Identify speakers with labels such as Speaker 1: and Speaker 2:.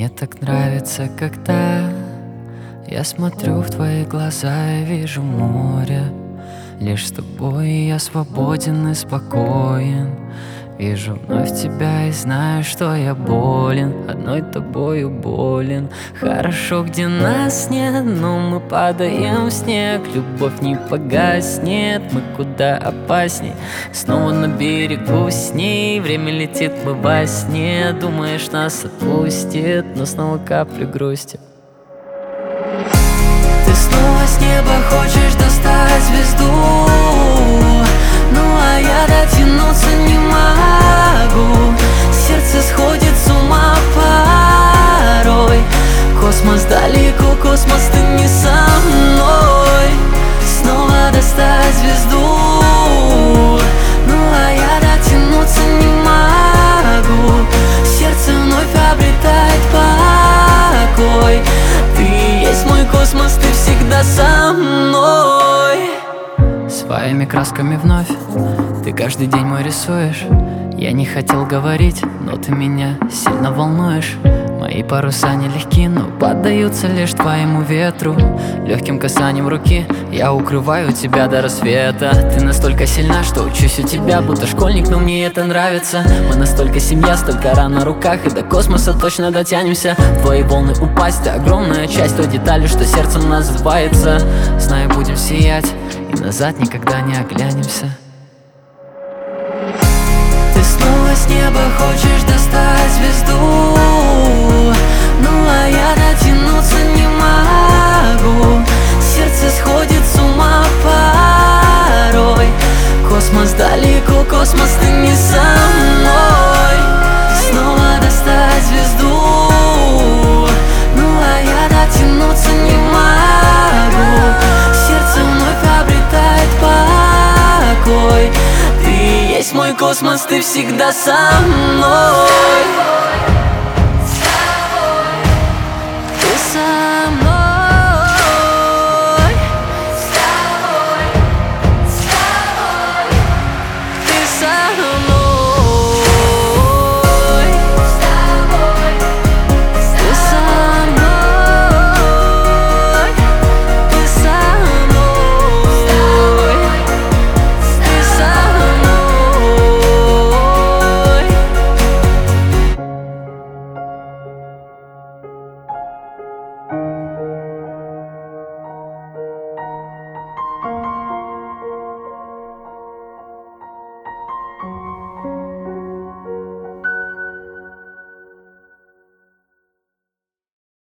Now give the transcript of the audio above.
Speaker 1: Мне так нравится, когда я смотрю в твои глаза и вижу море. Лишь с тобой я свободен и спокоен. Вижу вновь тебя и знаю, что я болен. Одной тобою болен. Хорошо, где нас нет, но мы падаем в снег. Любовь не погаснет, мы куда опасней. Снова на берегу с ней. Время летит, мы во сне. Думаешь, нас отпустит, но снова капли грусти. Ты снова с неба хочешь достать звезду, ну а я дотянуться не могу. Сердце сходит с ума порой. Космос далеко, космос, ты не со мной. Снова достать звезду, ну а я дотянуться не могу. Сердце вновь обретает покой. Ты есть мой космос, ты всегда со мной. Своими красками вновь ты каждый день мой рисуешь. Я не хотел говорить, но ты меня сильно волнуешь. Мои паруса нелегки, но поддаются лишь твоему ветру. Легким касанием руки я укрываю тебя до рассвета. Ты настолько сильна, что учусь у тебя, будто школьник, но мне это нравится. Мы настолько семья, столько ран на руках, и до космоса точно дотянемся. Твои волны упасть, ты огромная часть той детали, что сердцем называется. Знаю, будем сиять, и назад никогда не оглянемся. Ты снова с неба хочешь достать звезду, ну а я дотянуться не могу. Сердце сходит с ума порой. Космос далеко, космос, ты не со мной. Снова достать звезду, ну а я дотянуться не могу. Сердце вновь обретает покой. Ты есть мой космос, ты всегда со мной.